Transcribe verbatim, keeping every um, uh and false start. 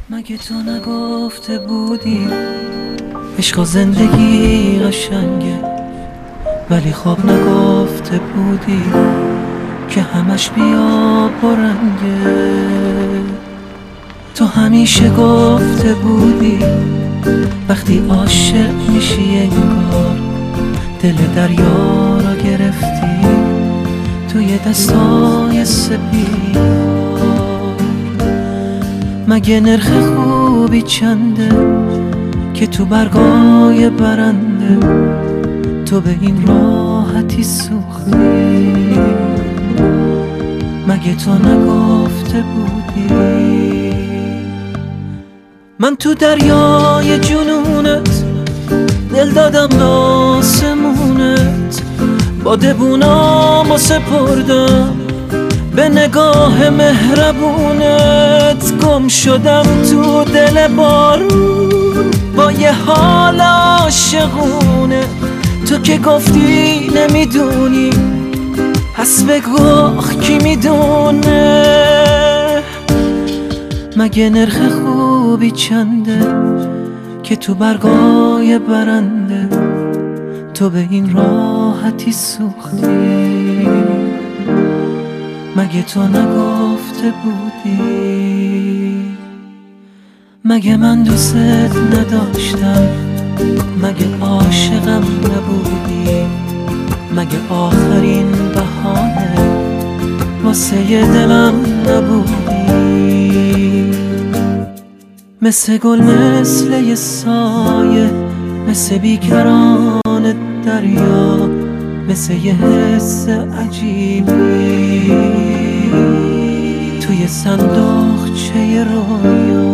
مگه تو نگفته بودی عشق و زندگی قشنگه، ولی خواب نگفته بودی که همش بیا برنگه. تو همیشه گفته بودی وقتی عاشق میشی انگار دل دریا را گرفتی توی دستای سپید. مگه نرخ خوبی چنده که تو برگای برنده تو به این راحتی سوختی؟ مگه تو نگفته بودی من تو دریای جنونت دل دادم به آسمونت، با دبونامو سپردم به نگاه مهربونت. گم شدم تو دل بارون با یه حال عاشقونه، تو که گفتی نمیدونی پس بگو آخ کی میدونه. مگه نرخ خوبی چنده که تو برگای برنده تو به این راحتی سوختی؟ مگه تو نگفته بودی؟ مگه من دوست نداشتم؟ مگه عاشقم نبودی؟ مگه آخرین بهانه واسه دلم نبودی؟ مثل گل مثل یه سایه، مثل بیکران دریا، مثل یه حس عجیبی توی صندوقچه رویا.